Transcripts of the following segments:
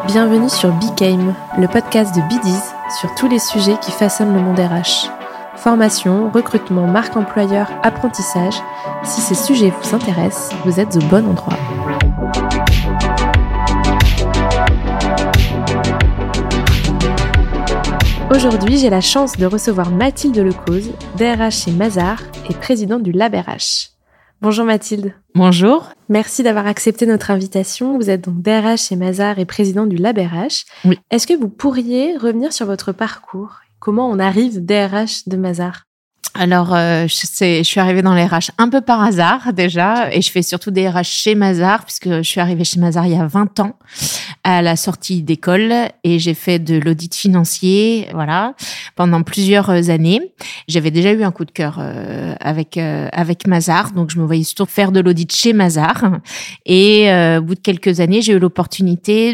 Bienvenue sur Became, le podcast de Bidiz sur tous les sujets qui façonnent le monde RH. Formation, recrutement, marque employeur, apprentissage. Si ces sujets vous intéressent, vous êtes au bon endroit. Aujourd'hui, j'ai la chance de recevoir Mathilde Lecause, DRH chez Mazars et présidente du Lab RH. Bonjour Mathilde. Bonjour. Merci d'avoir accepté notre invitation. Vous êtes donc DRH chez Mazars et présidente du Lab RH. Oui. Est-ce que vous pourriez revenir sur votre parcours ? Comment on arrive DRH de Mazars ? Alors, je suis arrivée dans les RH un peu par hasard déjà, et je fais surtout des RH chez Mazars, puisque je suis arrivée chez Mazars il y a 20 ans, à la sortie d'école, et j'ai fait de l'audit financier, voilà, pendant plusieurs années. J'avais déjà eu un coup de cœur avec Mazars, donc je me voyais surtout faire de l'audit chez Mazars. Et au bout de quelques années, j'ai eu l'opportunité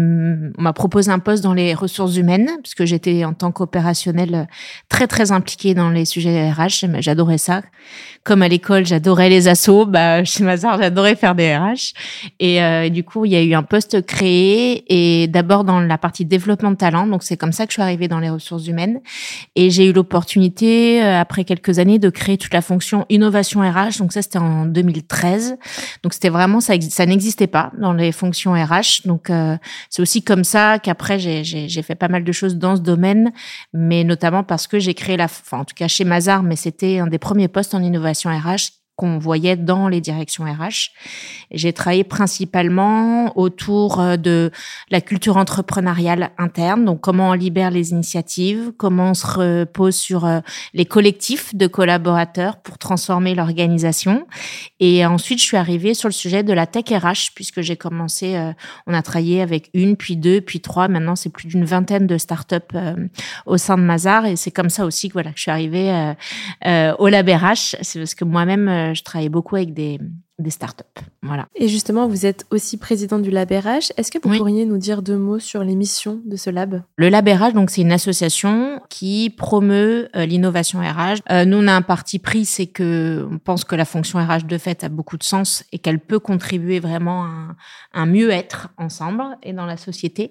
on m'a proposé un poste dans les ressources humaines, puisque j'étais en tant qu'opérationnelle très très impliquée dans les sujets RH, j'adorais ça. Comme à l'école, j'adorais les assos, chez Mazars, j'adorais faire des RH. Et du coup, il y a eu un poste créé, et d'abord dans la partie développement de talent. Donc, c'est comme ça que je suis arrivée dans les ressources humaines. Et j'ai eu l'opportunité, après quelques années, de créer toute la fonction innovation RH. Donc, ça, c'était en 2013. Donc, c'était vraiment, ça n'existait pas dans les fonctions RH. Donc, c'est aussi comme ça qu'après, j'ai fait pas mal de choses dans ce domaine, mais notamment parce que j'ai créé en tout cas chez Mazars, mais c'était un des premiers postes en innovation RH qu'on voyait dans les directions RH. J'ai travaillé principalement autour de la culture entrepreneuriale interne, donc comment on libère les initiatives, comment on se repose sur les collectifs de collaborateurs pour transformer l'organisation. Et ensuite, je suis arrivée sur le sujet de la tech RH, puisque j'ai commencé, on a travaillé avec 1, puis 2, puis 3, maintenant c'est plus d'une vingtaine de startups au sein de Mazars, et c'est comme ça aussi que je suis arrivée au Lab RH. C'est parce que moi-même, je travaillais beaucoup avec des startups. Voilà. Et justement, vous êtes aussi présidente du Lab RH. Est-ce que vous pourriez nous dire 2 mots sur les missions de ce lab ? Le Lab RH, donc, c'est une association qui promeut l'innovation RH. Nous, on a un parti pris, c'est que on pense que la fonction RH de fait a beaucoup de sens et qu'elle peut contribuer vraiment à un mieux-être ensemble et dans la société.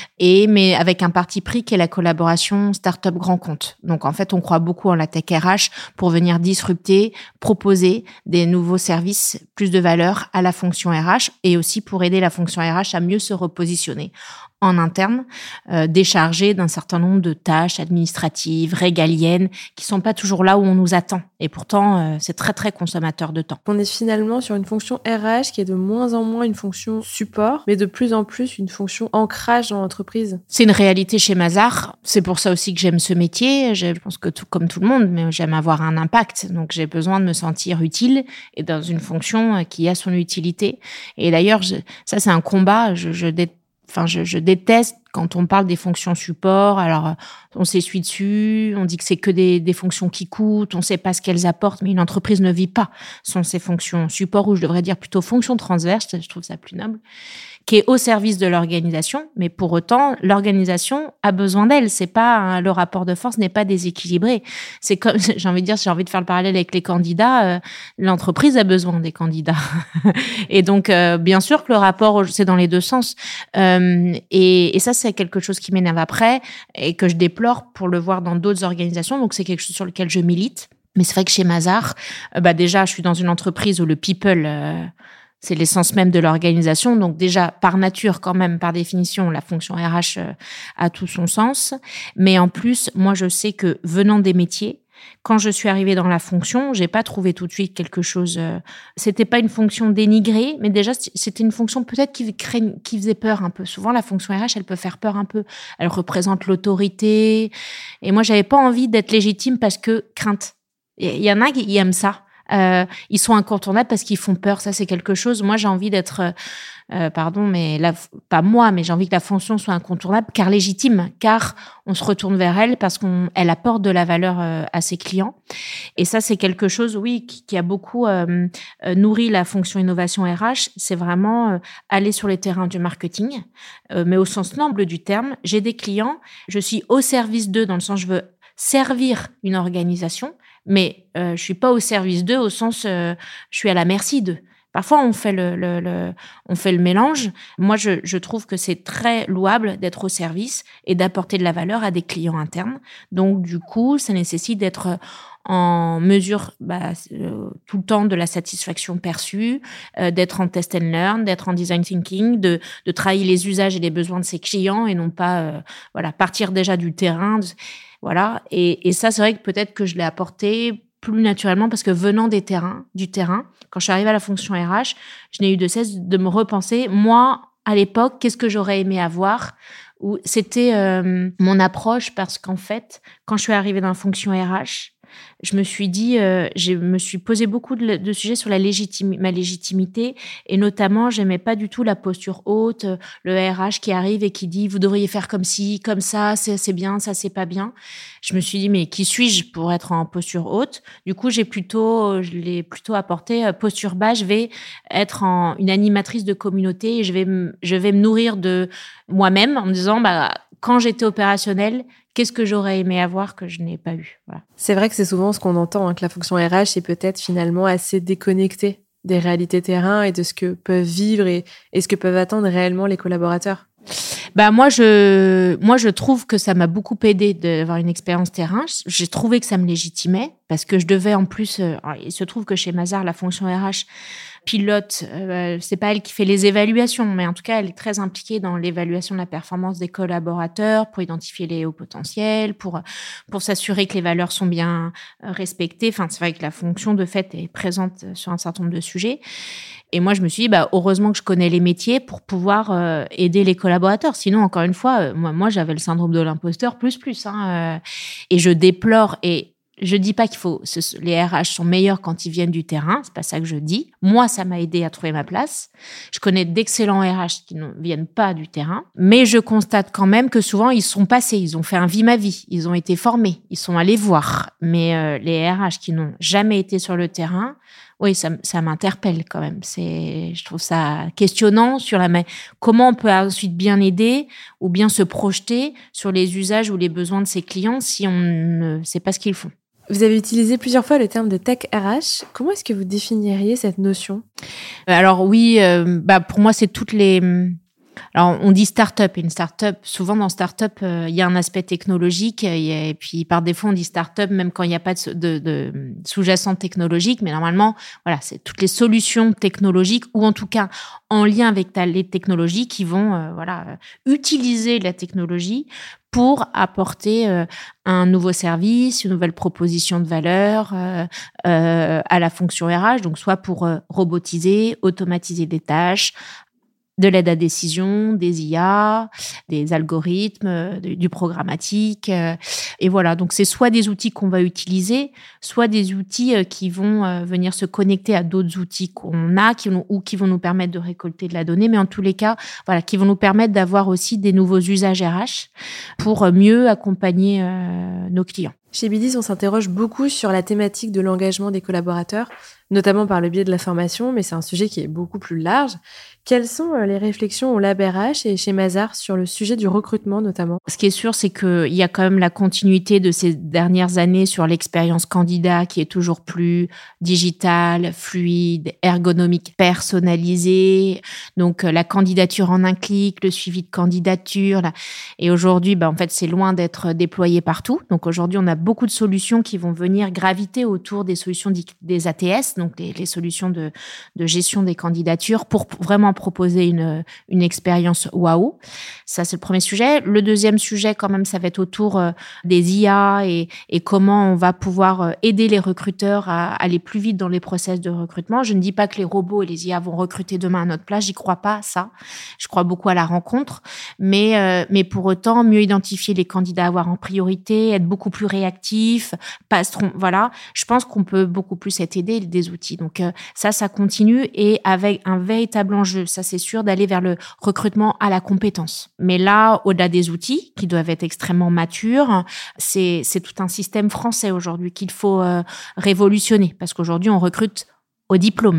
Mais avec un parti pris qui est la collaboration start-up grand compte. Donc, en fait, on croit beaucoup en la tech RH pour venir disrupter, proposer des nouveaux services, plus de valeur à la fonction RH, et aussi pour aider la fonction RH à mieux se repositionner en interne, déchargée d'un certain nombre de tâches administratives, régaliennes, qui sont pas toujours là où on nous attend. Et pourtant, c'est très, très consommateur de temps. On est finalement sur une fonction RH qui est de moins en moins une fonction support, mais de plus en plus une fonction ancrage dans l'entreprise. C'est une réalité chez Mazars. C'est pour ça aussi que j'aime ce métier. Je pense que comme tout le monde, mais j'aime avoir un impact. Donc, j'ai besoin de me sentir utile et dans une fonction qui a son utilité. Et d'ailleurs, ça, c'est un combat. Je déteste quand on parle des fonctions support. Alors, on s'essuie dessus, on dit que c'est que des fonctions qui coûtent, on ne sait pas ce qu'elles apportent, mais une entreprise ne vit pas sans ces fonctions support, ou je devrais dire plutôt fonctions transverses, je trouve ça plus noble, qui est au service de l'organisation, mais pour autant, l'organisation a besoin d'elle. C'est pas le rapport de force n'est pas déséquilibré. C'est comme, j'ai envie de faire le parallèle avec les candidats, l'entreprise a besoin des candidats. Et donc, bien sûr que le rapport, c'est dans les deux sens. Et ça, c'est quelque chose qui m'énerve après et que je déplore pour le voir dans d'autres organisations. Donc, c'est quelque chose sur lequel je milite. Mais c'est vrai que chez Mazars, déjà, je suis dans une entreprise où le people, c'est l'essence même de l'organisation. Donc déjà, par nature, quand même, par définition, la fonction RH a tout son sens. Mais en plus, moi, je sais que venant des métiers, quand je suis arrivée dans la fonction, j'ai pas trouvé tout de suite quelque chose. C'était pas une fonction dénigrée, mais déjà c'était une fonction peut-être qui faisait peur un peu. Souvent, la fonction RH, elle peut faire peur un peu. Elle représente l'autorité. Et moi, j'avais pas envie d'être légitime parce que crainte. Il y en a qui aiment ça. Ils sont incontournables parce qu'ils font peur. Ça, c'est quelque chose. Moi, j'ai envie d'être, pas moi, mais j'ai envie que la fonction soit incontournable, car légitime, car on se retourne vers elle parce qu'elle apporte de la valeur à ses clients. Et ça, c'est quelque chose, oui, qui a beaucoup nourri la fonction innovation RH. C'est vraiment aller sur les terrains du marketing, mais au sens noble du terme. J'ai des clients, je suis au service d'eux dans le sens je veux servir une organisation, mais je suis pas au service d'eux au sens je suis à la merci d'eux. Parfois, on fait le mélange. Moi, je trouve que c'est très louable d'être au service et d'apporter de la valeur à des clients internes. Donc, du coup, ça nécessite d'être en mesure tout le temps de la satisfaction perçue, d'être en test and learn, d'être en design thinking, de travailler les usages et les besoins de ses clients et non pas partir déjà du terrain. Voilà. Et ça, c'est vrai que peut-être que je l'ai apporté plus naturellement parce que venant du terrain, quand je suis arrivée à la fonction RH, je n'ai eu de cesse de me repenser. Moi, à l'époque, qu'est-ce que j'aurais aimé avoir? Ou c'était mon approche parce qu'en fait, quand je suis arrivée dans la fonction RH, je me suis dit, je me suis posé beaucoup de sujets sur ma légitimité et notamment, j'aimais pas du tout la posture haute, le RH qui arrive et qui dit, vous devriez faire comme ci, comme ça, c'est bien, ça c'est pas bien. Je me suis dit, mais qui suis-je pour être en posture haute? Du coup, je l'ai plutôt apporté posture bas. Je vais être une animatrice de communauté et je vais me nourrir de moi-même en me disant, quand j'étais opérationnelle, qu'est-ce que j'aurais aimé avoir que je n'ai pas eu? Voilà. C'est vrai que c'est souvent ce qu'on entend, que la fonction RH est peut-être finalement assez déconnectée des réalités terrain et de ce que peuvent vivre et ce que peuvent attendre réellement les collaborateurs. Moi, je trouve que ça m'a beaucoup aidé d'avoir une expérience terrain. J'ai trouvé que ça me légitimait parce que je devais en plus, il se trouve que chez Mazars, la fonction RH pilote, c'est pas elle qui fait les évaluations, mais en tout cas, elle est très impliquée dans l'évaluation de la performance des collaborateurs pour identifier les hauts potentiels, pour s'assurer que les valeurs sont bien respectées. Enfin, c'est vrai que la fonction de fait est présente sur un certain nombre de sujets. Et moi, je me suis dit, heureusement que je connais les métiers pour pouvoir aider les collaborateurs. Sinon, encore une fois, moi, j'avais le syndrome de l'imposteur plus. Et je déplore. Et je dis pas les RH sont meilleurs quand ils viennent du terrain. C'est pas ça que je dis. Moi, ça m'a aidé à trouver ma place. Je connais d'excellents RH qui ne viennent pas du terrain. Mais je constate quand même que souvent, ils sont passés. Ils ont fait un vie-ma-vie. Ils ont été formés. Ils sont allés voir. Mais les RH qui n'ont jamais été sur le terrain, oui, ça m'interpelle quand même. Je trouve ça questionnant sur comment on peut ensuite bien aider ou bien se projeter sur les usages ou les besoins de ses clients si on ne sait pas ce qu'ils font. Vous avez utilisé plusieurs fois le terme de tech RH. Comment est-ce que vous définiriez cette notion? Alors oui, pour moi, c'est toutes les... Alors, on dit start-up. Une start-up, souvent dans start-up, il y a un aspect technologique. Et puis, par défaut, on dit start-up même quand il n'y a pas de sous-jacent technologique. Mais normalement, voilà, c'est toutes les solutions technologiques ou en tout cas en lien avec les technologies qui vont utiliser la technologie pour apporter un nouveau service, une nouvelle proposition de valeur à la fonction RH. Donc, soit pour robotiser, automatiser des tâches, de l'aide à décision, des IA, des algorithmes, du programmatique. Et voilà, donc c'est soit des outils qu'on va utiliser, soit des outils qui vont venir se connecter à d'autres outils qu'on a ou qui vont nous permettre de récolter de la donnée, mais en tous les cas, voilà, qui vont nous permettre d'avoir aussi des nouveaux usages RH pour mieux accompagner nos clients. Chez BDiz, on s'interroge beaucoup sur la thématique de l'engagement des collaborateurs, notamment par le biais de la formation, mais c'est un sujet qui est beaucoup plus large. Quelles sont les réflexions au Lab RH et chez Mazars sur le sujet du recrutement notamment? Ce qui est sûr, c'est qu'il y a quand même la continuité de ces dernières années sur l'expérience candidat qui est toujours plus digitale, fluide, ergonomique, personnalisée. Donc, la candidature en un clic, le suivi de candidature. Et aujourd'hui, en fait, c'est loin d'être déployé partout. Donc, aujourd'hui, on a beaucoup de solutions qui vont venir graviter autour des solutions des ATS, donc les solutions de gestion des candidatures pour vraiment proposer une expérience waouh. Ça, c'est le premier sujet. Le deuxième sujet, quand même, ça va être autour des IA et comment on va pouvoir aider les recruteurs à aller plus vite dans les process de recrutement. Je ne dis pas que les robots et les IA vont recruter demain à notre place. J'y crois pas, ça. Je crois beaucoup à la rencontre. Mais pour autant, mieux identifier les candidats à avoir en priorité, être beaucoup plus réactif, voilà. Je pense qu'on peut beaucoup plus être aidé des outils. Donc, ça continue et avec un véritable enjeu, ça c'est sûr, d'aller vers le recrutement à la compétence. Mais là, au-delà des outils qui doivent être extrêmement matures, c'est tout un système français aujourd'hui qu'il faut révolutionner parce qu'aujourd'hui, on recrute au diplôme.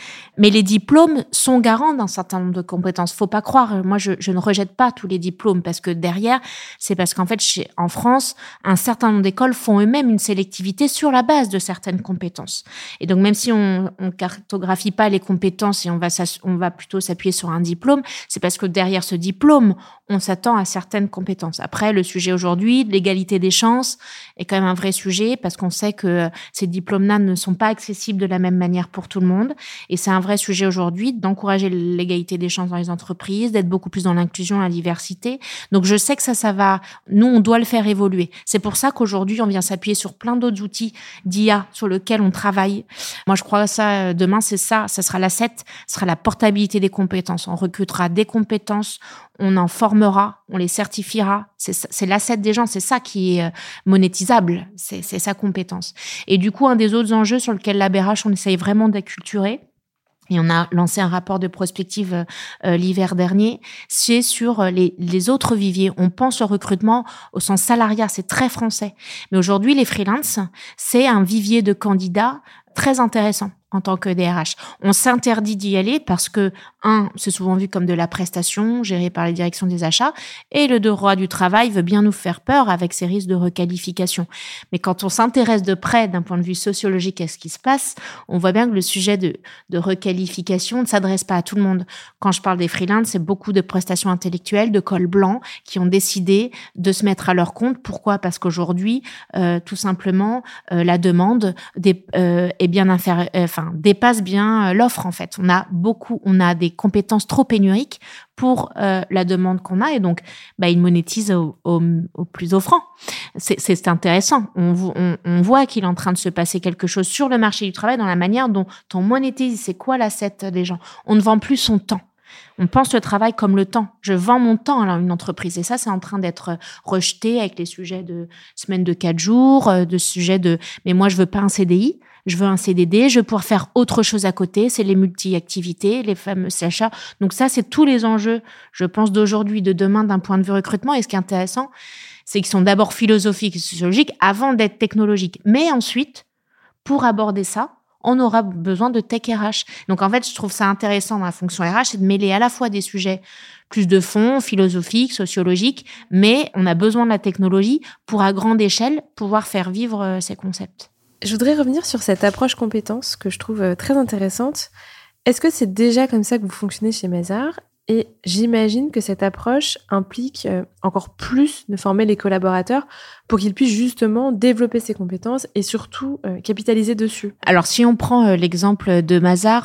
Mais les diplômes sont garants d'un certain nombre de compétences. Faut pas croire. Moi, je ne rejette pas tous les diplômes parce que derrière, c'est parce qu'en fait, en France, un certain nombre d'écoles font eux-mêmes une sélectivité sur la base de certaines compétences. Et donc, même si on cartographie pas les compétences et on va plutôt s'appuyer sur un diplôme, c'est parce que derrière ce diplôme, on s'attend à certaines compétences. Après, le sujet aujourd'hui de l'égalité des chances est quand même un vrai sujet parce qu'on sait que ces diplômes-là ne sont pas accessibles de la même manière pour tout le monde. Et c'est un vrai sujet aujourd'hui d'encourager l'égalité des chances dans les entreprises, d'être beaucoup plus dans l'inclusion, la diversité. Donc, je sais que ça va. Nous, on doit le faire évoluer. C'est pour ça qu'aujourd'hui, on vient s'appuyer sur plein d'autres outils d'IA sur lesquels on travaille. Moi, je crois que ça, demain, c'est ça. Ça sera l'asset, ce sera la portabilité des compétences. On recrutera des compétences, on en formera, on les certifiera. C'est l'asset des gens, c'est ça qui est monétisable, c'est sa compétence. Et du coup, un des autres enjeux sur lequel la BRH, on essaye vraiment d'acculturer, et on a lancé un rapport de prospective l'hiver dernier, c'est sur les autres viviers. On pense au recrutement au sens salariat, c'est très français. Mais aujourd'hui, les freelances, c'est un vivier de candidats très intéressant en tant que DRH. On s'interdit d'y aller parce que, c'est souvent vu comme de la prestation gérée par les directions des achats, et le droit du travail veut bien nous faire peur avec ses risques de requalification. Mais quand on s'intéresse de près d'un point de vue sociologique à ce qui se passe, on voit bien que le sujet de requalification ne s'adresse pas à tout le monde. Quand je parle des freelances, c'est beaucoup de prestations intellectuelles, de cols blancs, qui ont décidé de se mettre à leur compte. Pourquoi ? Parce qu'aujourd'hui, tout simplement, la demande est bien inférieure, dépasse bien l'offre en fait. On a des compétences trop pénuriques pour la demande qu'on a et donc ils monétisent au plus offrant. C'est intéressant. On voit qu'il est en train de se passer quelque chose sur le marché du travail dans la manière dont on monétise. C'est quoi l'asset des gens ? On ne vend plus son temps. On pense le travail comme le temps. Je vends mon temps à une entreprise. Et ça, c'est en train d'être rejeté avec les sujets de semaine de 4 jours, de sujets de « mais moi, je veux pas un CDI, je veux un CDD, je veux pouvoir faire autre chose à côté ». C'est les multi-activités, les fameux achats. Donc ça, c'est tous les enjeux, je pense, d'aujourd'hui, de demain, d'un point de vue recrutement. Et ce qui est intéressant, c'est qu'ils sont d'abord philosophiques et sociologiques avant d'être technologiques. Mais ensuite, pour aborder ça, on aura besoin de tech RH. Donc, en fait, je trouve ça intéressant dans la fonction RH, c'est de mêler à la fois des sujets plus de fond, philosophiques, sociologiques, mais on a besoin de la technologie pour, à grande échelle, pouvoir faire vivre ces concepts. Je voudrais revenir sur cette approche compétence que je trouve très intéressante. Est-ce que c'est déjà comme ça que vous fonctionnez chez Mazars ? Et j'imagine que cette approche implique encore plus de former les collaborateurs pour qu'ils puissent justement développer ces compétences et surtout capitaliser dessus. Alors, si on prend l'exemple de Mazars,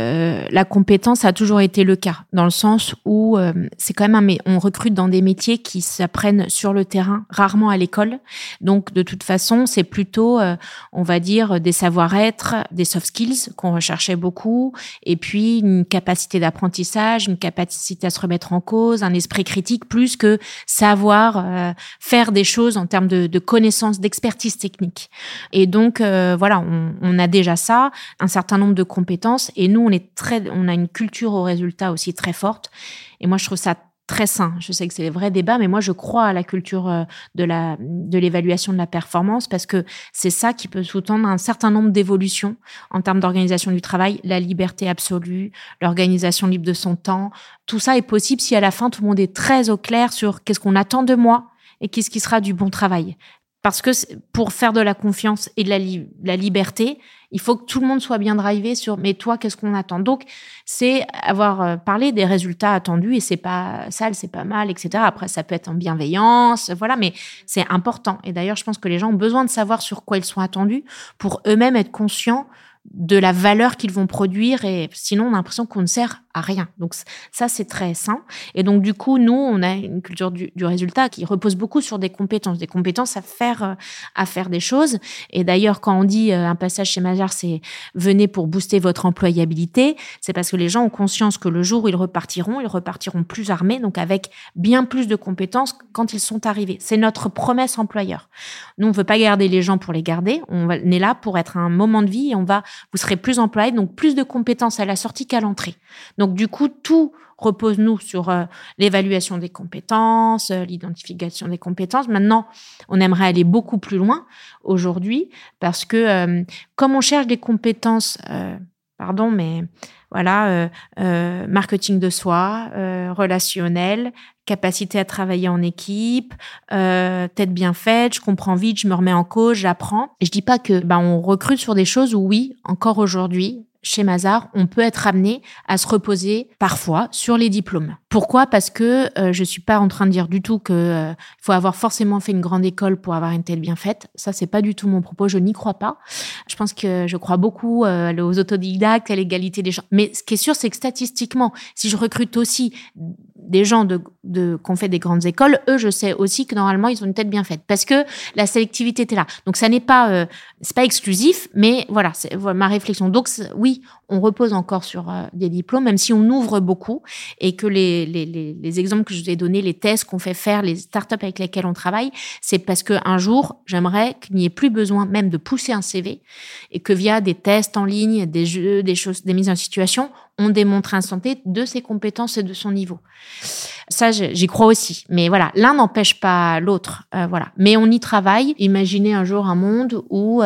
la compétence a toujours été le cas, dans le sens où c'est quand même on recrute dans des métiers qui s'apprennent sur le terrain, rarement à l'école. Donc, de toute façon, c'est plutôt, on va dire, des savoir-être, des soft skills qu'on recherchait beaucoup, et puis une capacité d'apprentissage, une capacité à se remettre en cause, un esprit critique, plus que savoir faire des choses en termes de connaissances, d'expertise technique. Et donc, voilà, on a déjà ça, un certain nombre de compétences. Et nous, on a une culture au résultat aussi très forte. Et moi, je trouve ça très sain. Je sais que c'est les vrais débats, mais moi, je crois à la culture de l'évaluation de la performance parce que c'est ça qui peut sous-tendre un certain nombre d'évolutions en termes d'organisation du travail, la liberté absolue, l'organisation libre de son temps. Tout ça est possible si à la fin, tout le monde est très au clair sur qu'est-ce qu'on attend de moi et qu'est-ce qui sera du bon travail. Parce que pour faire de la confiance et de la liberté, il faut que tout le monde soit bien drivé sur « mais toi, qu'est-ce qu'on attend ?» Donc, c'est avoir parlé des résultats attendus et c'est pas sale, c'est pas mal, etc. Après, ça peut être en bienveillance, voilà, mais c'est important. Et d'ailleurs, je pense que les gens ont besoin de savoir sur quoi ils sont attendus pour eux-mêmes être conscients de la valeur qu'ils vont produire et sinon, on a l'impression qu'on ne sert à rien. Donc, ça, c'est très sain. Et donc, du coup, nous, on a une culture du résultat qui repose beaucoup sur des compétences à faire des choses. Et d'ailleurs, quand on dit un passage chez Mazars, c'est « venez pour booster votre employabilité », c'est parce que les gens ont conscience que le jour où ils repartiront plus armés, donc avec bien plus de compétences quand ils sont arrivés. C'est notre promesse employeur. Nous, on ne veut pas garder les gens pour les garder. On est là pour être à un moment de vie et vous serez plus employés, donc plus de compétences à la sortie qu'à l'entrée. Donc, du coup, tout repose, nous, sur l'évaluation des compétences, l'identification des compétences. Maintenant, on aimerait aller beaucoup plus loin aujourd'hui parce que comme on cherche des compétences pardon, mais voilà, marketing de soi, relationnel, capacité à travailler en équipe, tête bien faite, je comprends vite, je me remets en cause, j'apprends. Et je dis pas que on recrute sur des choses où oui, encore aujourd'hui, chez Mazars, on peut être amené à se reposer parfois sur les diplômes. Pourquoi ? Parce que je suis pas en train de dire du tout que faut avoir forcément fait une grande école pour avoir une tête bien faite. Ça, c'est pas du tout mon propos. Je n'y crois pas. Je crois beaucoup aux autodidactes, à l'égalité des gens. Mais ce qui est sûr, c'est que statistiquement, si je recrute aussi des gens qu'on fait des grandes écoles, eux, je sais aussi que normalement, ils ont une tête bien faite parce que la sélectivité était là. Donc, ça n'est pas, c'est pas exclusif, mais voilà, c'est ma réflexion. Donc, oui, on repose encore sur des diplômes, même si on ouvre beaucoup et que les exemples que je vous ai donnés, les tests qu'on fait faire, les startups avec lesquelles on travaille, c'est parce qu'un jour, j'aimerais qu'il n'y ait plus besoin même de pousser un CV et que via des tests en ligne, des jeux, des choses, des mises en situation, on démontre un santé de ses compétences et de son niveau. Ça, j'y crois aussi. Mais voilà, l'un n'empêche pas l'autre. Voilà. Mais on y travaille. Imaginez un jour un monde où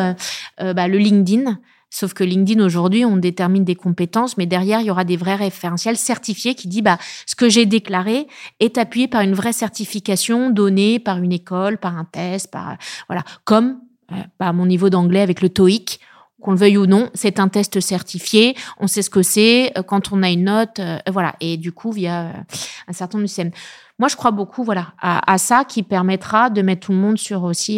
le LinkedIn, sauf que LinkedIn, aujourd'hui, on détermine des compétences, mais derrière, il y aura des vrais référentiels certifiés qui disent ce que j'ai déclaré est appuyé par une vraie certification donnée par une école, par un test, voilà, comme mon niveau d'anglais avec le TOEIC. Qu'on le veuille ou non, c'est un test certifié, on sait ce que c'est, quand on a une note, voilà. Et du coup, via un certain nombre de systèmes. Moi, je crois beaucoup à ça qui permettra de mettre tout le monde sur aussi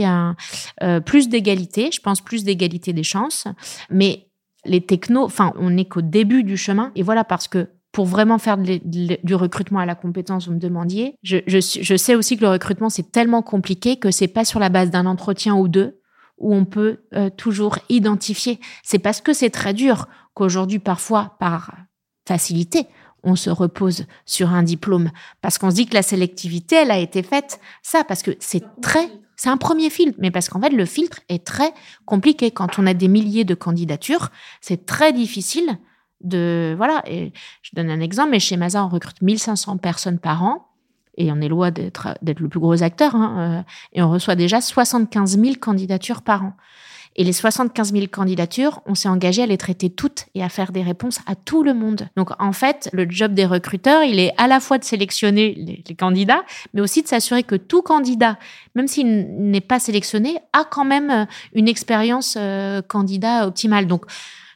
plus d'égalité, je pense plus d'égalité des chances. Mais les technos, on n'est qu'au début du chemin. Et voilà, parce que pour vraiment faire du recrutement à la compétence, vous me demandiez, je sais aussi que le recrutement, c'est tellement compliqué que c'est pas sur la base d'un entretien ou deux où on peut toujours identifier. C'est parce que c'est très dur qu'aujourd'hui, parfois, par facilité, on se repose sur un diplôme. Parce qu'on se dit que la sélectivité, elle a été faite, parce que c'est un premier filtre. Mais parce qu'en fait, le filtre est très compliqué. Quand on a des milliers de candidatures, c'est très difficile voilà. Et je donne un exemple, mais chez Mazars, on recrute 1500 personnes par an. Et on est loin d'être le plus gros acteur, et on reçoit déjà 75 000 candidatures par an. Et les 75 000 candidatures, on s'est engagé à les traiter toutes et à faire des réponses à tout le monde. Donc, en fait, le job des recruteurs, il est à la fois de sélectionner les candidats, mais aussi de s'assurer que tout candidat, même s'il n'est pas sélectionné, a quand même une expérience candidat optimale. Donc,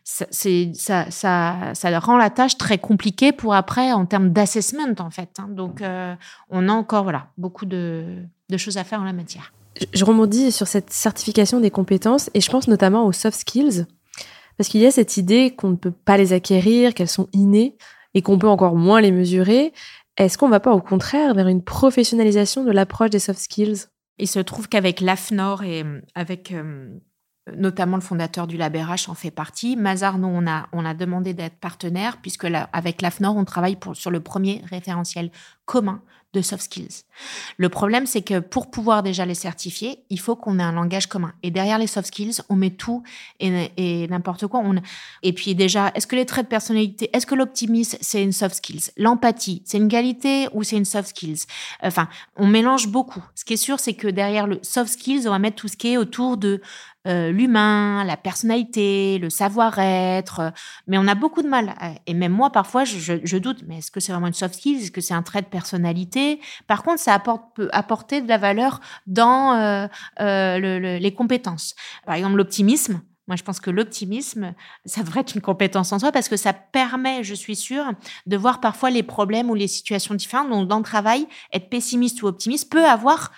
ça rend la tâche très compliquée pour après en termes d'assessment en fait. Donc on a encore beaucoup de choses à faire en la matière. Je rebondis sur cette certification des compétences et je pense notamment aux soft skills parce qu'il y a cette idée qu'on ne peut pas les acquérir, qu'elles sont innées et qu'on peut encore moins les mesurer. Est-ce qu'on ne va pas au contraire vers une professionnalisation de l'approche des soft skills ? Il se trouve qu'avec l'AFNOR et avec notamment le fondateur du Lab RH en fait partie. Mazars, nous, on a demandé d'être partenaire puisque avec l'AFNOR, on travaille sur le premier référentiel commun de soft skills. Le problème, c'est que pour pouvoir déjà les certifier, il faut qu'on ait un langage commun. Et derrière les soft skills, on met tout et n'importe quoi. Et puis déjà, est-ce que les traits de personnalité, est-ce que l'optimisme, c'est une soft skills ? L'empathie, c'est une qualité ou c'est une soft skills ? On mélange beaucoup. Ce qui est sûr, c'est que derrière le soft skills, on va mettre tout ce qui est autour de l'humain, la personnalité, le savoir-être. Mais on a beaucoup de mal. Et même moi, parfois, je doute. Mais est-ce que c'est vraiment une soft skills ? Est-ce que c'est un trait de personnalité ? Par contre, ça peut apporter de la valeur dans les compétences. Par exemple, l'optimisme. Moi, je pense que l'optimisme, ça devrait être une compétence en soi parce que ça permet, je suis sûre, de voir parfois les problèmes ou les situations différentes. Donc, dans le travail, être pessimiste ou optimiste peut avoir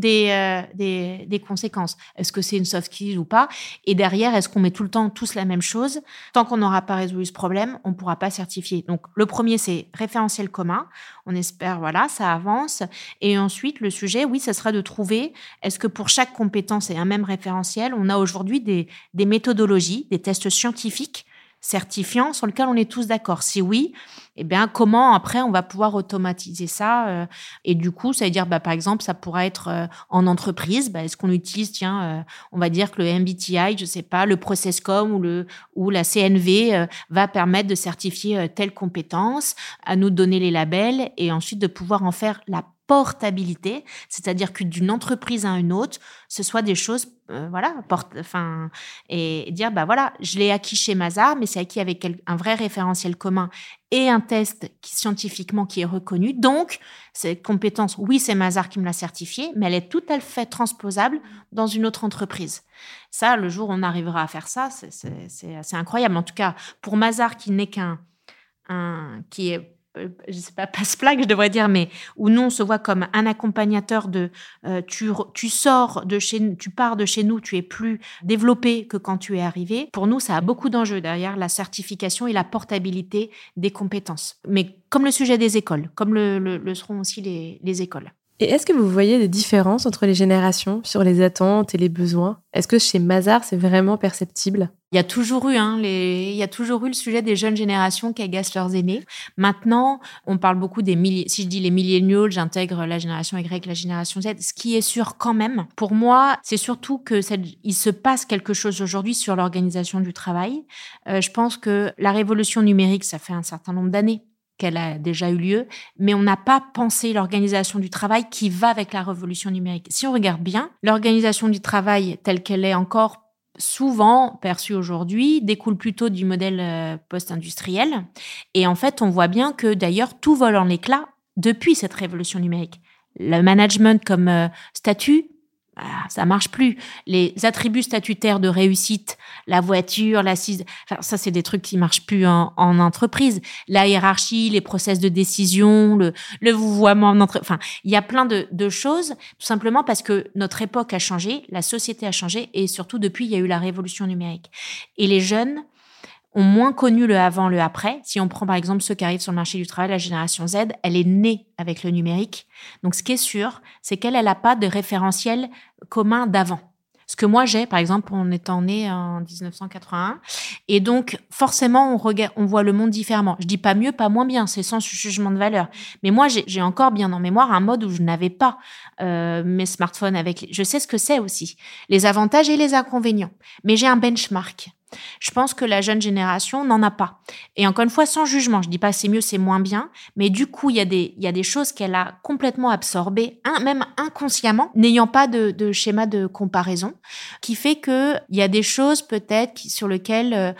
des conséquences. Est-ce que c'est une soft skill ou pas ? Et derrière, est-ce qu'on met tout le temps tous la même chose ? Tant qu'on n'aura pas résolu ce problème, on ne pourra pas certifier. Donc, le premier, c'est référentiel commun. On espère, ça avance. Et ensuite, le sujet, oui, ça sera de trouver, est-ce que pour chaque compétence et un même référentiel, on a aujourd'hui des méthodologies, des tests scientifiques certifiants sur lesquels on est tous d'accord. Si oui, comment après on va pouvoir automatiser ça et du coup, ça veut dire, par exemple, ça pourra être en entreprise. Est-ce qu'on utilise, on va dire que le MBTI, je sais pas, le ProcessCom ou la CNV va permettre de certifier telle compétence, à nous donner les labels et ensuite de pouvoir en faire la portabilité, c'est-à-dire que d'une entreprise à une autre, ce soit des choses, et dire, je l'ai acquis chez Mazars, mais c'est acquis avec un vrai référentiel commun et un test scientifiquement qui est reconnu. Donc, cette compétence, oui, c'est Mazars qui me l'a certifiée, mais elle est tout à fait transposable dans une autre entreprise. Ça, le jour où on arrivera à faire ça, c'est assez incroyable. En tout cas, pour Mazars, qui n'est qui est, je sais pas, passe-plaque, je devrais dire, mais où nous, on se voit comme un accompagnateur tu sors de chez, tu pars de chez nous, tu es plus développé que quand tu es arrivé. Pour nous, ça a beaucoup d'enjeux derrière la certification et la portabilité des compétences. Mais comme le sujet des écoles, comme le seront aussi les écoles. Et est-ce que vous voyez des différences entre les générations sur les attentes et les besoins ? Est-ce que chez Mazars, c'est vraiment perceptible ? Il y a toujours eu, le sujet des jeunes générations qui agacent leurs aînés. Maintenant, on parle beaucoup si je dis les millennials, j'intègre la génération Y, la génération Z. Ce qui est sûr quand même, pour moi, c'est surtout que il se passe quelque chose aujourd'hui sur l'organisation du travail. Je pense que la révolution numérique, ça fait un certain nombre d'années qu'elle a déjà eu lieu, mais on n'a pas pensé l'organisation du travail qui va avec la révolution numérique. Si on regarde bien, l'organisation du travail telle qu'elle est encore souvent perçue aujourd'hui découle plutôt du modèle post-industriel. Et en fait, on voit bien que d'ailleurs, tout vole en éclats depuis cette révolution numérique. Le management comme statut, ça marche plus. Les attributs statutaires de réussite, la voiture, ça c'est des trucs qui marchent plus en entreprise. La hiérarchie, les process de décision, le vouvoiement il y a plein de choses, tout simplement parce que notre époque a changé, la société a changé, et surtout depuis, il y a eu la révolution numérique. Et les jeunes ont moins connu le avant, le après. Si on prend par exemple ceux qui arrivent sur le marché du travail, la génération Z, elle est née avec le numérique. Donc ce qui est sûr, c'est qu'elle n'a pas de référentiel commun d'avant. Ce que moi j'ai, par exemple, en étant née en 1981. Et donc, forcément, on voit le monde différemment. Je dis pas mieux, pas moins bien, c'est sans jugement de valeur. Mais moi, j'ai encore bien en mémoire un mode où je n'avais pas mes smartphones je sais ce que c'est aussi. Les avantages et les inconvénients. Mais j'ai un benchmark. Je pense que la jeune génération n'en a pas. Et encore une fois, sans jugement, je dis pas c'est mieux, c'est moins bien, mais du coup, il y a des choses qu'elle a complètement absorbées, même inconsciemment, n'ayant pas de schéma de comparaison, qui fait que il y a des choses peut-être sur lesquelles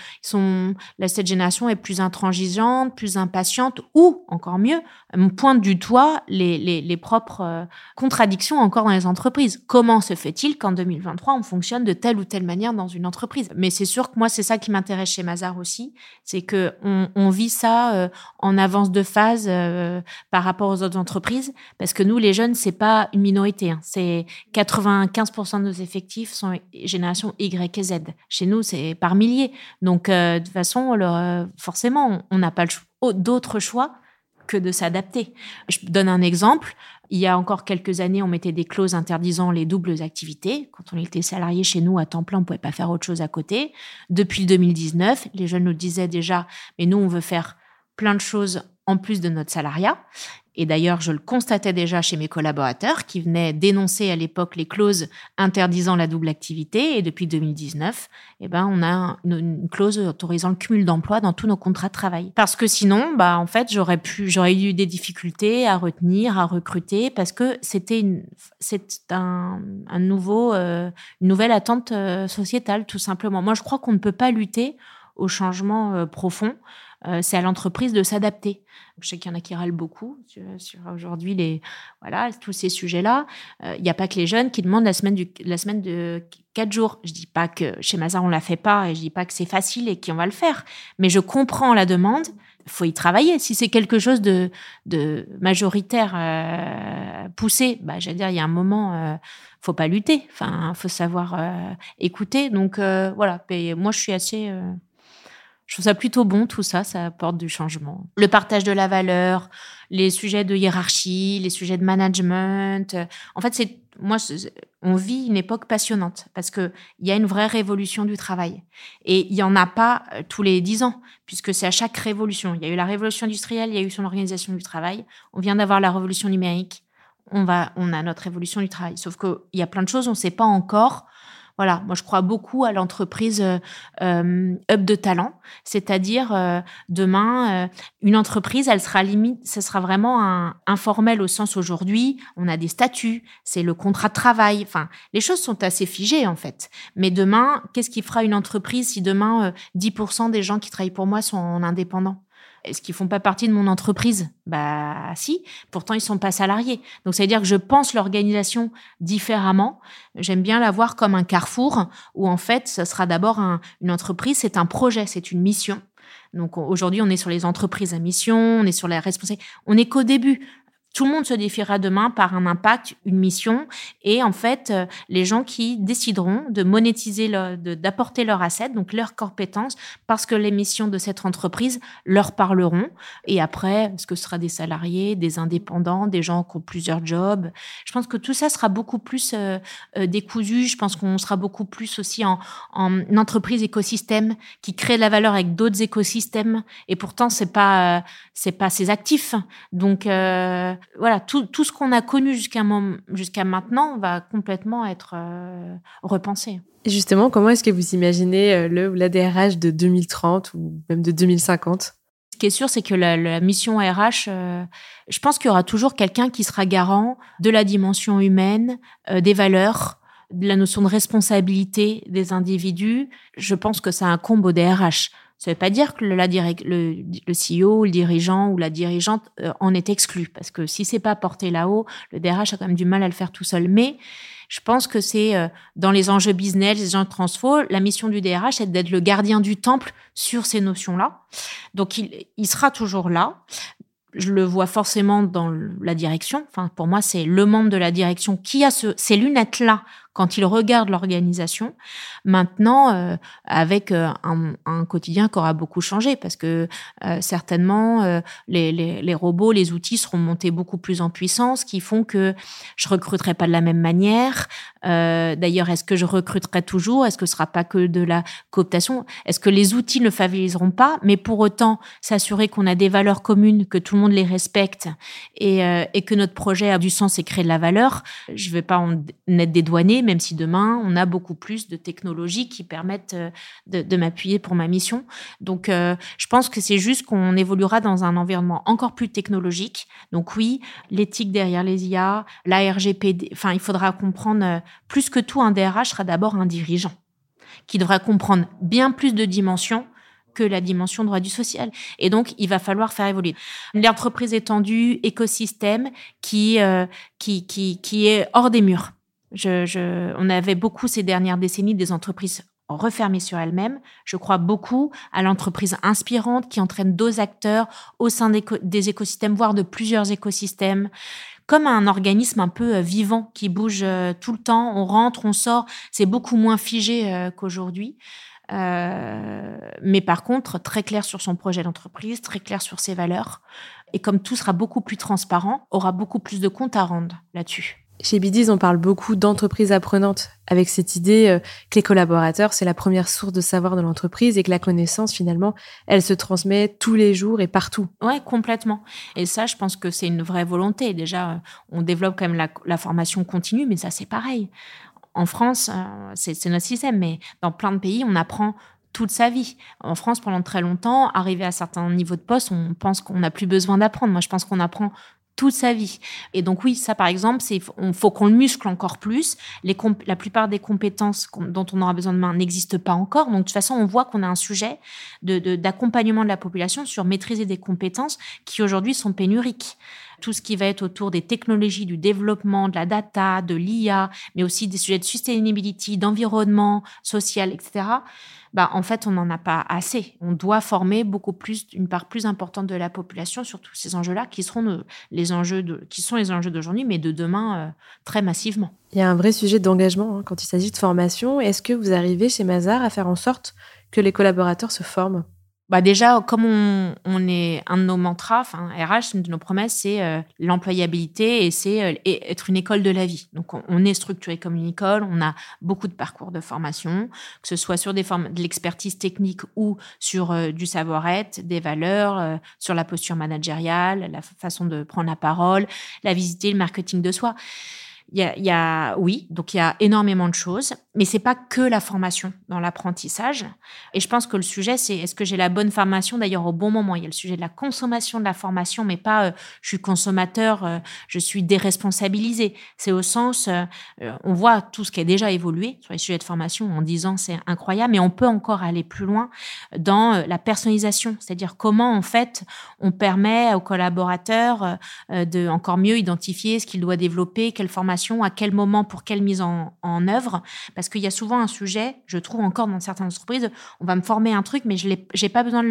cette génération est plus intransigeante, plus impatiente, ou encore mieux, pointe du doigt les propres contradictions encore dans les entreprises. Comment se fait-il qu'en 2023, on fonctionne de telle ou telle manière dans une entreprise ? Mais c'est sûr que moi, c'est ça qui m'intéresse chez Mazars aussi, c'est que on vit ça en avance de phase par rapport aux autres entreprises, parce que nous, les jeunes, c'est pas une minorité, hein. C'est 95% de nos effectifs sont génération Y et Z. Chez nous, c'est par milliers. Donc, de toute façon, forcément, on n'a pas d'autre choix que de s'adapter. Je donne un exemple. Il y a encore quelques années, on mettait des clauses interdisant les doubles activités. Quand on était salarié chez nous à temps plein, on ne pouvait pas faire autre chose à côté. Depuis 2019, les jeunes nous disaient déjà, mais nous, on veut faire plein de choses en plus de notre salariat. Et d'ailleurs, je le constatais déjà chez mes collaborateurs qui venaient dénoncer à l'époque les clauses interdisant la double activité. Et depuis 2019, on a une clause autorisant le cumul d'emploi dans tous nos contrats de travail. Parce que sinon, en fait, j'aurais eu des difficultés à retenir, à recruter, parce que c'est une nouvelle attente sociétale, tout simplement. Moi, je crois qu'on ne peut pas lutter au changement profond. C'est à l'entreprise de s'adapter. Je sais qu'il y en a qui râlent beaucoup sur aujourd'hui tous ces sujets-là. Il n'y a pas que les jeunes qui demandent la semaine de 4 jours. Je dis pas que chez Mazars on la fait pas, et je dis pas que c'est facile et qu'on va le faire. Mais je comprends la demande. Faut y travailler. Si c'est quelque chose de majoritaire poussé, j'allais dire, il y a un moment, faut pas lutter. Enfin, faut savoir écouter. Donc voilà. Et moi, je suis assez. Je trouve ça plutôt bon, tout ça, ça apporte du changement. Le partage de la valeur, les sujets de hiérarchie, les sujets de management. En fait, on vit une époque passionnante parce qu'il y a une vraie révolution du travail. Et il n'y en a pas tous les 10 ans, puisque c'est à chaque révolution. Il y a eu la révolution industrielle, il y a eu son organisation du travail. On vient d'avoir la révolution numérique. On a notre révolution du travail. Sauf qu'il y a plein de choses, on ne sait pas encore. Voilà, moi je crois beaucoup à l'entreprise hub de talent, c'est-à-dire demain, une entreprise, elle sera limite, ce sera vraiment informel au sens aujourd'hui, on a des statuts, c'est le contrat de travail, enfin, les choses sont assez figées en fait. Mais demain, qu'est-ce qui fera une entreprise si demain 10% des gens qui travaillent pour moi sont indépendants? Est-ce qu'ils font pas partie de mon entreprise? Bah si, pourtant ils sont pas salariés. Donc ça veut dire que je pense l'organisation différemment. J'aime bien la voir comme un carrefour où en fait, ça sera d'abord une entreprise, c'est un projet, c'est une mission. Donc aujourd'hui, on est sur les entreprises à mission, on est sur la responsabilité. On n'est qu'au début. Tout le monde se défiera demain par un impact, une mission, et en fait, les gens qui décideront de monétiser, d'apporter leur asset, donc leurs compétences, parce que les missions de cette entreprise leur parleront. Et après, est-ce que ce sera des salariés, des indépendants, des gens qui ont plusieurs jobs? Je pense que tout ça sera beaucoup plus décousu. Je pense qu'on sera beaucoup plus aussi en entreprise écosystème qui crée de la valeur avec d'autres écosystèmes. Et pourtant, c'est pas ses actifs. Donc voilà, tout ce qu'on a connu jusqu'à maintenant va complètement être repensé. Et justement, comment est-ce que vous imaginez le ou la DRH de 2030 ou même de 2050? Ce qui est sûr, c'est que la mission RH, je pense qu'il y aura toujours quelqu'un qui sera garant de la dimension humaine, des valeurs, de la notion de responsabilité des individus. Je pense que ça incombe au DRH. Ça ne veut pas dire que le CEO, le dirigeant ou la dirigeante en est exclu. Parce que si c'est pas porté là-haut, le DRH a quand même du mal à le faire tout seul. Mais je pense que c'est dans les enjeux business, les enjeux transfo, la mission du DRH, c'est d'être le gardien du temple sur ces notions-là. Donc, il sera toujours là. Je le vois forcément dans la direction. Enfin, pour moi, c'est le membre de la direction qui a ces lunettes-là quand il regarde l'organisation. Maintenant, avec un quotidien qui aura beaucoup changé, parce que certainement, les robots, les outils seront montés beaucoup plus en puissance, qui font que je recruterai pas de la même manière. D'ailleurs, est-ce que je recruterai toujours? Est-ce que ce sera pas que de la cooptation? Est-ce que les outils ne favoriseront pas? Mais pour autant, s'assurer qu'on a des valeurs communes, que tout le monde les respecte et que notre projet a du sens et crée de la valeur. Je vais pas en être dédouanée, même si demain, on a beaucoup plus de technologies qui permettent de m'appuyer pour ma mission. Donc, je pense que c'est juste qu'on évoluera dans un environnement encore plus technologique. Donc oui, l'éthique derrière les IA, la RGPD, enfin, il faudra comprendre, plus que tout, un DRH sera d'abord un dirigeant qui devra comprendre bien plus de dimensions que la dimension droit du social. Et donc, il va falloir faire évoluer. L'entreprise étendue, écosystème qui est hors des murs. On avait beaucoup ces dernières décennies des entreprises refermées sur elles-mêmes. Je crois beaucoup à l'entreprise inspirante qui entraîne d'autres acteurs au sein des écosystèmes, voire de plusieurs écosystèmes, comme un organisme un peu vivant qui bouge tout le temps. On rentre, on sort. C'est beaucoup moins figé qu'aujourd'hui. Mais par contre, très clair sur son projet d'entreprise, très clair sur ses valeurs. Et comme tout sera beaucoup plus transparent, aura beaucoup plus de comptes à rendre là-dessus. Chez Bidis, on parle beaucoup d'entreprise apprenante, avec cette idée que les collaborateurs, c'est la première source de savoir de l'entreprise et que la connaissance, finalement, elle se transmet tous les jours et partout. Ouais, complètement. Et ça, je pense que c'est une vraie volonté. Déjà, on développe quand même la formation continue, mais ça, c'est pareil. En France, c'est notre système, mais dans plein de pays, on apprend toute sa vie. En France, pendant très longtemps, arrivé à certains niveaux de poste, on pense qu'on n'a plus besoin d'apprendre. Moi, je pense qu'on apprend toute sa vie. Et donc oui, ça par exemple, faut qu'on le muscle encore plus. La plupart des compétences dont on aura besoin demain n'existent pas encore. Donc de toute façon, on voit qu'on a un sujet d'accompagnement de la population sur maîtriser des compétences qui aujourd'hui sont pénuriques. Tout ce qui va être autour des technologies, du développement, de la data, de l'IA, mais aussi des sujets de sustainability, d'environnement social, etc. En fait, on n'en a pas assez. On doit former beaucoup plus, une part plus importante de la population sur tous ces enjeux-là qui seront les enjeux d'aujourd'hui, mais de demain très massivement. Il y a un vrai sujet d'engagement quand il s'agit de formation. Est-ce que vous arrivez chez Mazars à faire en sorte que les collaborateurs se forment ? Déjà, comme on est un de nos mantras, RH, une de nos promesses, c'est l'employabilité et c'est être une école de la vie. Donc, on est structuré comme une école, on a beaucoup de parcours de formation, que ce soit sur de l'expertise technique ou sur du savoir-être, des valeurs, sur la posture managériale, la façon de prendre la parole, la visiter, le marketing de soi. Oui, donc il y a énormément de choses, mais c'est pas que la formation dans l'apprentissage. Et je pense que le sujet, c'est est-ce que j'ai la bonne formation d'ailleurs au bon moment. Il y a le sujet de la consommation de la formation, mais pas je suis consommateur, je suis déresponsabilisé. C'est au sens, on voit tout ce qui a déjà évolué sur les sujets de formation en 10 ans, c'est incroyable, mais on peut encore aller plus loin dans la personnalisation, c'est-à-dire comment en fait on permet aux collaborateurs de encore mieux identifier ce qu'il doit développer, quelle formation, à quel moment, pour quelle mise en œuvre. Parce qu'il y a souvent un sujet, je trouve encore dans certaines entreprises, on va me former un truc, mais j'ai pas besoin de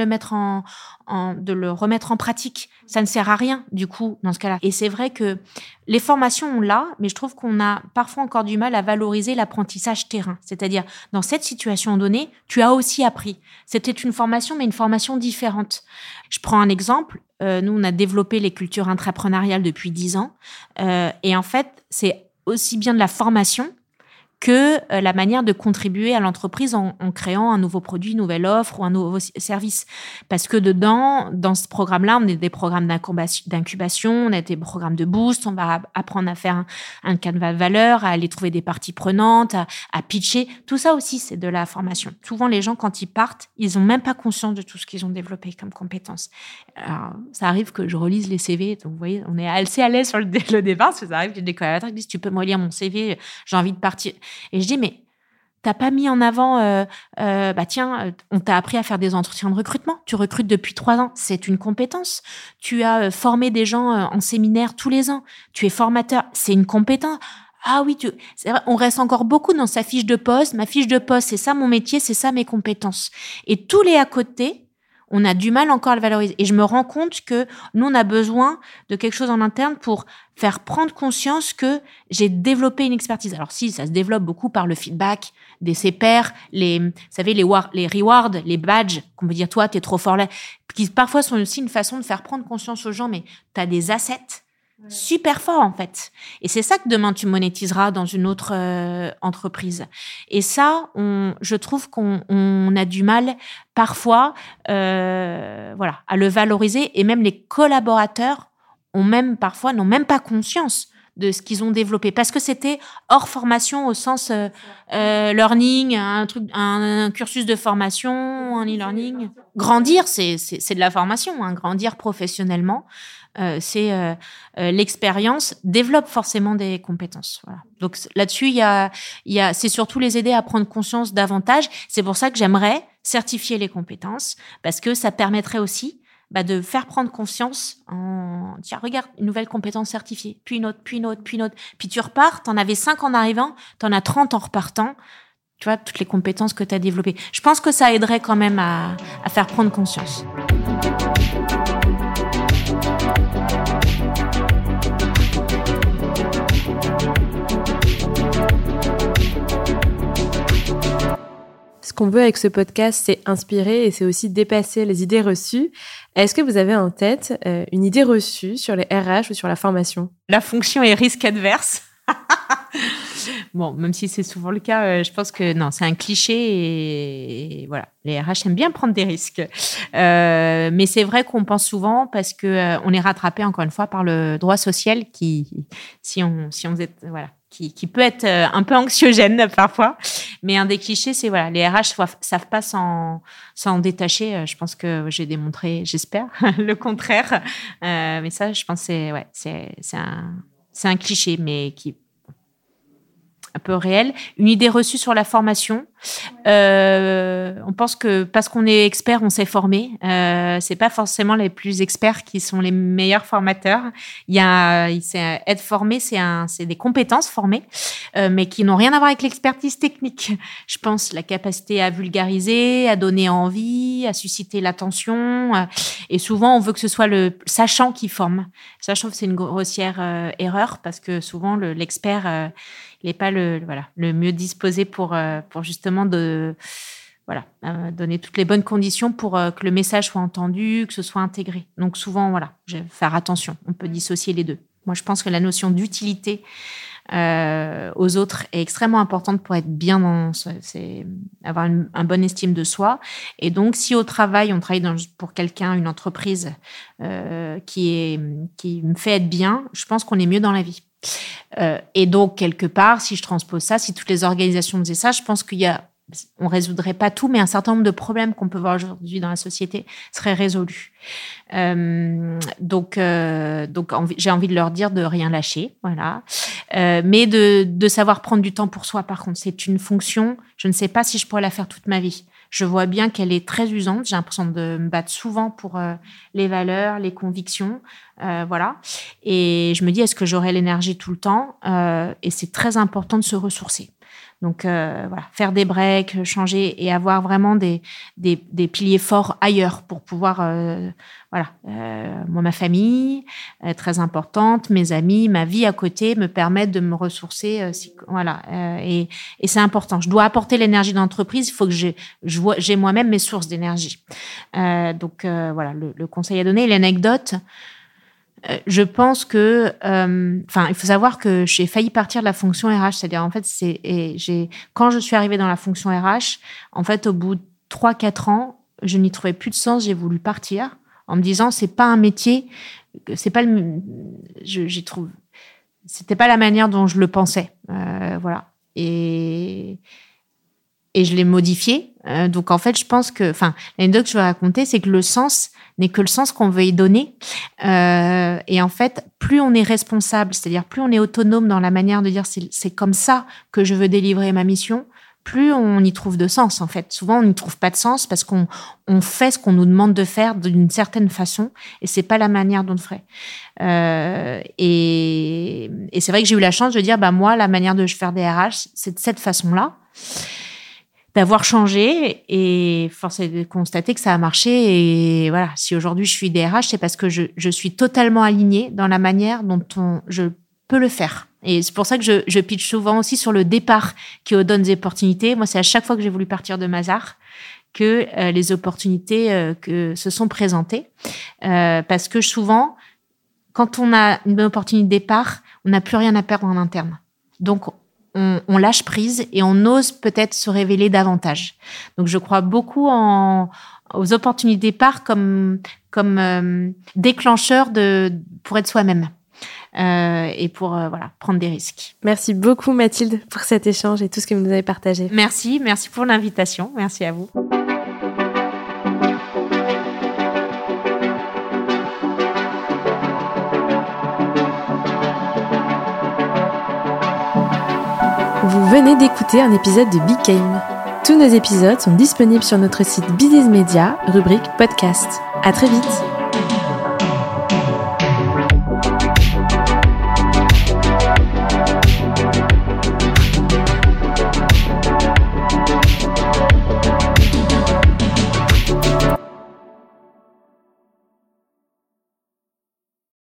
de le remettre en pratique. Ça ne sert à rien, du coup, dans ce cas-là. Et c'est vrai que les formations, on l'a, mais je trouve qu'on a parfois encore du mal à valoriser l'apprentissage terrain. C'est-à-dire, dans cette situation donnée, tu as aussi appris. C'était une formation, mais une formation différente. Je prends un exemple. Nous, on a développé les cultures intrapreneuriales depuis 10 ans. Et en fait, c'est aussi bien de la formation que la manière de contribuer à l'entreprise en créant un nouveau produit, une nouvelle offre ou un nouveau service. Parce que dedans, dans ce programme-là, on a des programmes d'incubation, on a des programmes de boost, on va apprendre à faire un canevas de valeur, à aller trouver des parties prenantes, à pitcher. Tout ça aussi, c'est de la formation. Souvent, les gens, quand ils partent, ils n'ont même pas conscience de tout ce qu'ils ont développé comme compétences. Alors, ça arrive que je relise les CV. Donc, vous voyez, on est assez à l'aise sur le départ, parce que ça arrive que des collaborateurs qui disent « Tu peux me relire mon CV, j'ai envie de partir ». Et je dis, mais t'as pas mis en avant, on t'a appris à faire des entretiens de recrutement. Tu recrutes depuis 3 ans. C'est une compétence. Tu as formé des gens en séminaire tous les ans. Tu es formateur. C'est une compétence. Ah oui, c'est vrai, on reste encore beaucoup dans sa fiche de poste. Ma fiche de poste, c'est ça mon métier, c'est ça mes compétences. Et tous les à côté, on a du mal encore à le valoriser. Et je me rends compte que nous, on a besoin de quelque chose en interne pour faire prendre conscience que j'ai développé une expertise. Alors si, ça se développe beaucoup par le feedback des pairs, vous savez, les rewards, les badges, qu'on peut dire, toi, t'es trop fort là, qui parfois sont aussi une façon de faire prendre conscience aux gens, mais t'as des assets super fort en fait. Et c'est ça que demain tu monétiseras dans une autre entreprise. Et ça, je trouve qu'on a du mal parfois à le valoriser. Et même les collaborateurs n'ont même pas conscience de ce qu'ils ont développé parce que c'était hors formation au sens learning, un cursus de formation, un e-learning. Grandir, c'est de la formation, hein. Grandir professionnellement. L'expérience développe forcément des compétences. Voilà. Donc là-dessus, c'est surtout les aider à prendre conscience davantage. C'est pour ça que j'aimerais certifier les compétences parce que ça permettrait aussi de faire prendre conscience tiens, regarde, une nouvelle compétence certifiée, puis une autre, puis une autre, puis une autre. Puis tu repars, t'en avais 5 en arrivant, t'en as 30 en repartant. Tu vois, toutes les compétences que tu as développées. Je pense que ça aiderait quand même à faire prendre conscience. Ce qu'on veut avec ce podcast, c'est inspirer et c'est aussi dépasser les idées reçues. Est-ce que vous avez en tête une idée reçue sur les RH ou sur la formation ? La fonction est risque adverse. Bon, même si c'est souvent le cas, je pense que non, c'est un cliché et voilà. Les RH aiment bien prendre des risques. Mais c'est vrai qu'on pense souvent parce que on est rattrapé encore une fois par le droit social qui peut être un peu anxiogène parfois. Mais un des clichés, c'est voilà, les RH savent pas s'en détacher. Je pense que j'ai démontré, j'espère, le contraire. Mais ça, je pense que c'est un cliché, mais qui un peu réel. Une idée reçue sur la formation. On pense que parce qu'on est expert, on sait former. C'est pas forcément les plus experts qui sont les meilleurs formateurs. Être formé, c'est des compétences formées, mais qui n'ont rien à voir avec l'expertise technique. Je pense la capacité à vulgariser, à donner envie, à susciter l'attention. Et souvent, on veut que ce soit le sachant qui forme. Ça, je trouve que c'est une grossière erreur parce que souvent l'expert il n'est pas le mieux disposé pour justement donner toutes les bonnes conditions pour que le message soit entendu, que ce soit intégré. Donc souvent, faire attention. On peut dissocier les deux. Moi, je pense que la notion d'utilité aux autres est extrêmement importante pour être bien avoir un bonne estime de soi. Et donc, si au travail, on travaille pour quelqu'un, une entreprise qui me fait être bien, je pense qu'on est mieux dans la vie. Et donc, quelque part, si je transpose ça, si toutes les organisations faisaient ça, je pense on résoudrait pas tout, mais un certain nombre de problèmes qu'on peut voir aujourd'hui dans la société seraient résolus. Donc, j'ai envie de leur dire de rien lâcher, voilà. Mais de savoir prendre du temps pour soi, par contre, c'est une fonction, je ne sais pas si je pourrais la faire toute ma vie. Je vois bien qu'elle est très usante. J'ai l'impression de me battre souvent pour les valeurs, les convictions, voilà. Et je me dis, est-ce que j'aurai l'énergie tout le temps ? Et c'est très important de se ressourcer. Donc, voilà, faire des breaks, changer et avoir vraiment des piliers forts ailleurs pour pouvoir, moi, ma famille, très importante, mes amis, ma vie à côté me permettent de me ressourcer, et c'est important. Je dois apporter l'énergie de l'entreprise, il faut que j'ai moi-même mes sources d'énergie. Donc, le conseil à donner. L'anecdote, je pense que, il faut savoir que j'ai failli partir de la fonction RH, c'est-à-dire en fait, quand je suis arrivée dans la fonction RH, en fait, au bout de 3-4 ans, je n'y trouvais plus de sens, j'ai voulu partir en me disant c'est pas un métier, c'était pas la manière dont je le pensais, voilà. Et je l'ai modifié. Donc, en fait, je pense que, l'anecdote que je vais raconter, c'est que le sens n'est que le sens qu'on veut y donner. Et en fait, plus on est responsable, c'est-à-dire plus on est autonome dans la manière de dire c'est comme ça que je veux délivrer ma mission, plus on y trouve de sens, en fait. Souvent, on n'y trouve pas de sens parce qu'on fait ce qu'on nous demande de faire d'une certaine façon et c'est pas la manière dont on ferait. Et c'est vrai que j'ai eu la chance de dire, moi, la manière de faire des RH, c'est de cette façon-là, d'avoir changé et force est de constater que ça a marché. Et voilà, si aujourd'hui je suis DRH, c'est parce que je suis totalement alignée dans la manière dont je peux le faire. Et c'est pour ça que je pitch souvent aussi sur le départ qui donne des opportunités. Moi, c'est à chaque fois que j'ai voulu partir de Mazars que les opportunités que se sont présentées. Parce que souvent, quand on a une bonne opportunité de départ, on n'a plus rien à perdre en interne. Donc, on lâche prise et on ose peut-être se révéler davantage. Donc, je crois beaucoup aux opportunités de départ comme déclencheur pour être soi-même et pour prendre des risques. Merci beaucoup Mathilde pour cet échange et tout ce que vous nous avez partagé. Merci pour l'invitation. Merci à vous. Vous venez d'écouter un épisode de Became. Tous nos épisodes sont disponibles sur notre site Bidiz Media, rubrique podcast. À très vite.